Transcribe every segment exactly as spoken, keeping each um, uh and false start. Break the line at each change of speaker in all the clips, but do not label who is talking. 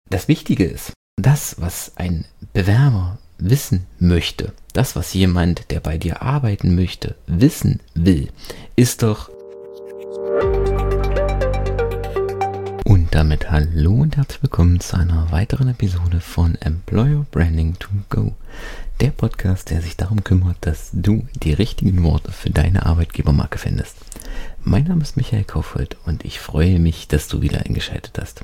Das Wichtige ist, das, was ein Bewerber wissen möchte, das, was jemand, der bei dir arbeiten möchte, wissen will, ist doch... Und damit hallo und herzlich willkommen zu einer weiteren Episode von Employer Branding to Go, der Podcast, der sich darum kümmert, dass du die richtigen Worte für deine Arbeitgebermarke findest. Mein Name ist Michael Kaufhold und ich freue mich, dass du wieder eingeschaltet hast.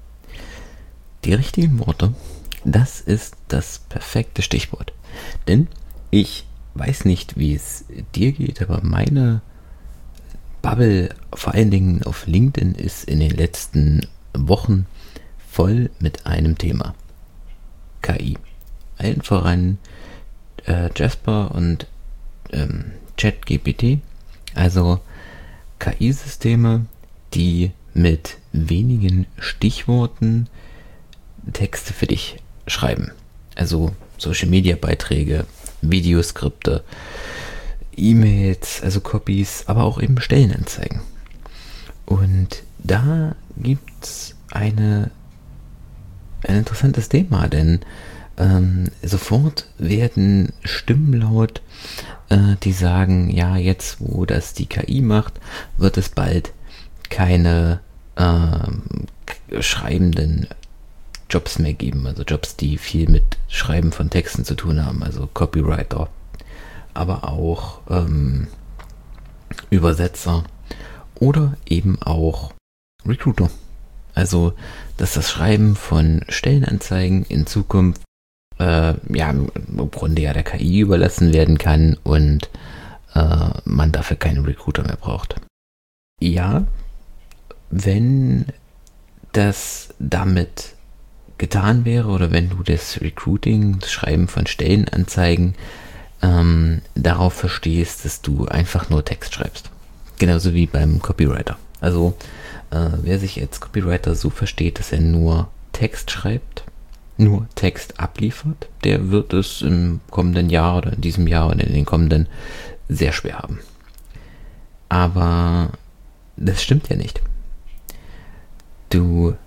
Die richtigen Worte, das ist das perfekte Stichwort. Denn ich weiß nicht, wie es dir geht, aber meine Bubble, vor allen Dingen auf LinkedIn, ist in den letzten Wochen voll mit einem Thema. K I. Allen voran äh, Jasper und ähm, ChatGPT, also K I-Systeme, die mit wenigen Stichworten Texte für dich schreiben. Also Social-Media-Beiträge, Videoskripte, E-Mails, also Copies, aber auch eben Stellenanzeigen. Und da gibt es eine, ein interessantes Thema, denn ähm, sofort werden Stimmen laut, äh, die sagen, ja, jetzt wo das die K I macht, wird es bald keine äh, schreibenden Jobs mehr geben, also Jobs, die viel mit Schreiben von Texten zu tun haben, also Copywriter, aber auch ähm, Übersetzer oder eben auch Recruiter. Also, dass das Schreiben von Stellenanzeigen in Zukunft äh, ja im Grunde ja der K I überlassen werden kann und äh, man dafür keine Recruiter mehr braucht. Ja, wenn das damit getan wäre oder wenn du das Recruiting, das Schreiben von Stellenanzeigen ähm, darauf verstehst, dass du einfach nur Text schreibst. Genauso wie beim Copywriter. Also äh, wer sich als Copywriter so versteht, dass er nur Text schreibt, nur Text abliefert, der wird es im kommenden Jahr oder in diesem Jahr oder in den kommenden sehr schwer haben. Aber das stimmt ja nicht. Du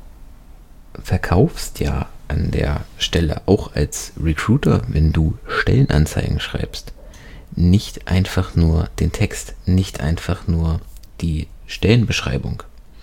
verkaufst ja an der Stelle auch als Recruiter, wenn du Stellenanzeigen schreibst, nicht einfach nur den Text, nicht einfach nur die Stellenbeschreibung.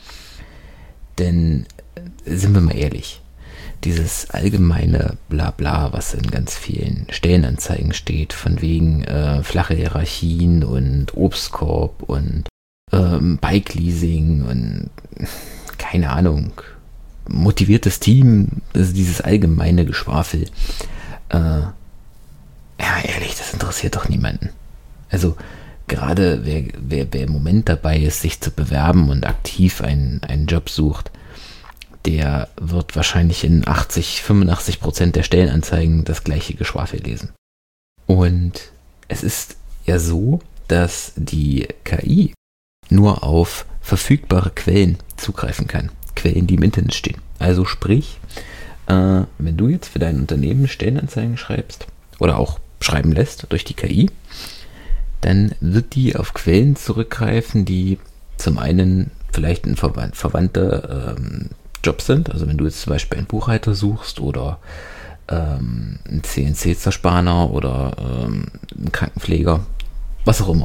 Denn, sind wir mal ehrlich, dieses allgemeine Blabla, was in ganz vielen Stellenanzeigen steht, von wegen äh, flache Hierarchien und Obstkorb und ähm, Bike-Leasing und keine Ahnung, motiviertes Team, also dieses allgemeine Geschwafel. Äh, ja, ehrlich, das interessiert doch niemanden. Also gerade wer, wer, wer im Moment dabei ist, sich zu bewerben und aktiv einen, einen Job sucht, der wird wahrscheinlich in achtzig, fünfundachtzig Prozent der Stellenanzeigen das gleiche Geschwafel lesen. Und es ist ja so, dass die K I nur auf verfügbare Quellen zugreifen kann. Quellen, die im Internet stehen. Also sprich, äh, wenn du jetzt für dein Unternehmen Stellenanzeigen schreibst oder auch schreiben lässt durch die K I, dann wird die auf Quellen zurückgreifen, die zum einen vielleicht ein verwand- verwandte ähm, Jobs sind. Also wenn du jetzt zum Beispiel einen Buchhalter suchst oder ähm, einen C N C-Zerspaner oder ähm, einen Krankenpfleger, was auch immer,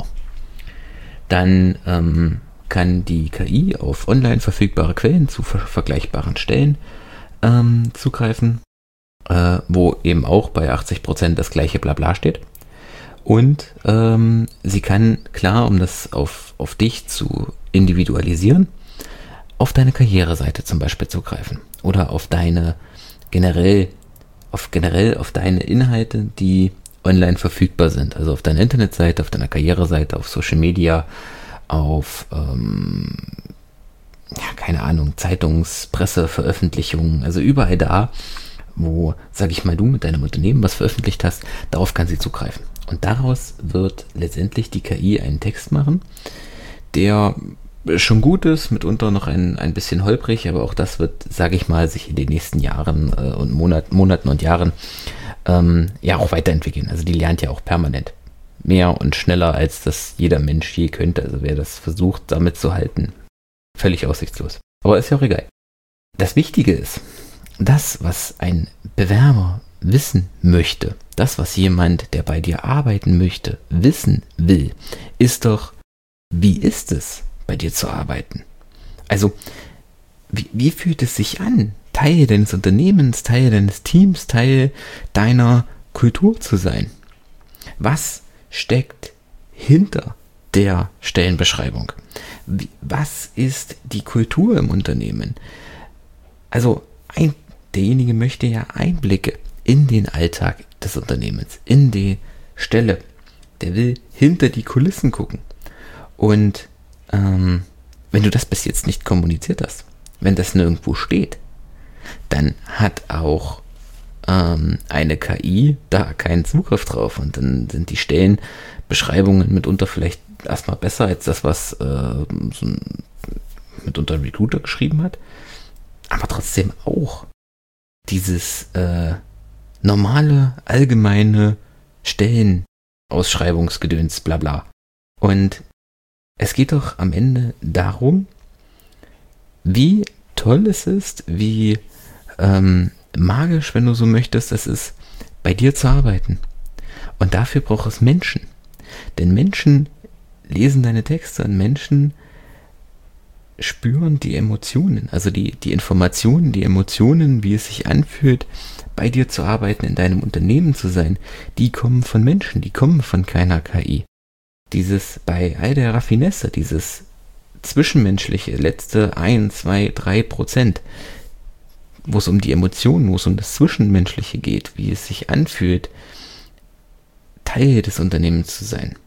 dann ähm, kann die K I auf online verfügbare Quellen zu ver- vergleichbaren Stellen ähm, zugreifen, äh, wo eben auch bei achtzig Prozent das gleiche Blabla steht. Und ähm, sie kann, klar, um das auf, auf dich zu individualisieren, auf deine Karriereseite zum Beispiel zugreifen oder auf deine generell, auf generell auf deine Inhalte, die online verfügbar sind. Also auf deiner Internetseite, auf deiner Karriereseite, auf Social Media, auf, ähm, ja, keine Ahnung, Zeitungs-, Presse-, Veröffentlichungen, also überall da, wo, sag ich mal, du mit deinem Unternehmen was veröffentlicht hast, darauf kann sie zugreifen. Und daraus wird letztendlich die K I einen Text machen, der schon gut ist, mitunter noch ein, ein bisschen holprig, aber auch das wird, sage ich mal, sich in den nächsten Jahren äh, und Monat, Monaten und Jahren ähm, ja auch weiterentwickeln. Also die lernt ja auch permanent. Mehr und schneller, als das jeder Mensch je könnte. Also wer das versucht, damit zu halten, völlig aussichtslos. Aber ist ja auch egal. Das Wichtige ist, das, was ein Bewerber wissen möchte, das, was jemand, der bei dir arbeiten möchte, wissen will, ist doch, wie ist es, bei dir zu arbeiten? Also, wie, wie fühlt es sich an, Teil deines Unternehmens, Teil deines Teams, Teil deiner Kultur zu sein? Was steckt hinter der Stellenbeschreibung? Wie, was ist die Kultur im Unternehmen? Also, ein, derjenige möchte ja Einblicke in den Alltag des Unternehmens, in die Stelle. Der will hinter die Kulissen gucken. Und ähm, wenn du das bis jetzt nicht kommuniziert hast, wenn das nirgendwo steht, dann hat auch ähm, eine K I da keinen Zugriff drauf. Und dann sind die Stellenbeschreibungen mitunter vielleicht erstmal besser als das, was äh, so ein, mitunter ein Recruiter geschrieben hat. Aber trotzdem auch dieses äh, normale, allgemeine Stellenausschreibungsgedöns, bla bla. Und es geht doch am Ende darum, wie toll es ist, wie ähm, magisch, wenn du so möchtest, es ist, bei dir zu arbeiten. Und dafür braucht es Menschen. Denn Menschen lesen deine Texte und Menschen spüren die Emotionen, also die, die Informationen, die Emotionen, wie es sich anfühlt, bei dir zu arbeiten, in deinem Unternehmen zu sein, die kommen von Menschen, die kommen von keiner K I. Dieses bei all der Raffinesse, dieses zwischenmenschliche, letzte ein, zwei, drei Prozent, wo es um die Emotionen, wo es um das Zwischenmenschliche geht, wie es sich anfühlt, Teil des Unternehmens zu sein,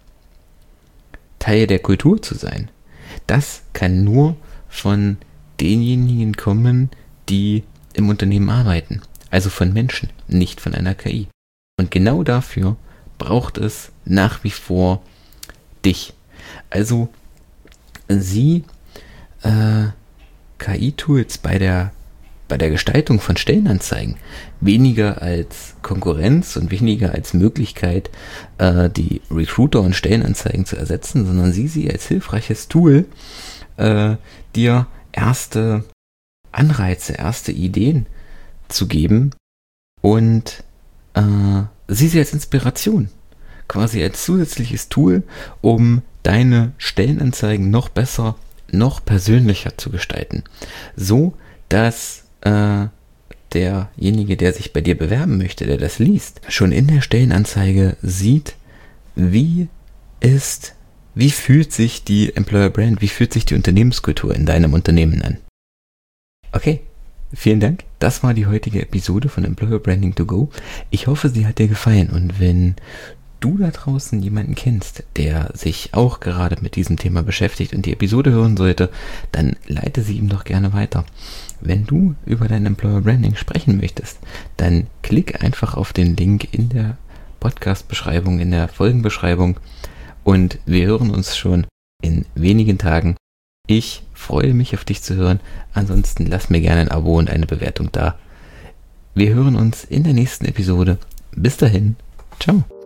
Teil der Kultur zu sein. Das kann nur von denjenigen kommen, die im Unternehmen arbeiten. Also von Menschen, nicht von einer K I. Und genau dafür braucht es nach wie vor dich. Also sieh äh, K I-Tools bei der, bei der Gestaltung von Stellenanzeigen weniger als Konkurrenz und weniger als Möglichkeit, äh, die Recruiter und Stellenanzeigen zu ersetzen, sondern sieh sie als hilfreiches Tool, äh, dir erste Anreize, erste Ideen zu geben und äh, sieh sie als Inspiration, quasi als zusätzliches Tool, um deine Stellenanzeigen noch besser, noch persönlicher zu gestalten. So, dass äh, derjenige, der sich bei dir bewerben möchte, der das liest, schon in der Stellenanzeige sieht, wie ist, wie fühlt sich die Employer Brand, wie fühlt sich die Unternehmenskultur in deinem Unternehmen an. Okay, vielen Dank. Das war die heutige Episode von Employer Branding to Go. Ich hoffe, sie hat dir gefallen, und wenn du da draußen jemanden kennst, der sich auch gerade mit diesem Thema beschäftigt und die Episode hören sollte, dann leite sie ihm doch gerne weiter. Wenn du über dein Employer Branding sprechen möchtest, dann klick einfach auf den Link in der Podcast-Beschreibung, in der Folgenbeschreibung, und wir hören uns schon in wenigen Tagen. Ich freue mich, auf dich zu hören. Ansonsten lass mir gerne ein Abo und eine Bewertung da. Wir hören uns in der nächsten Episode. Bis dahin. Ciao.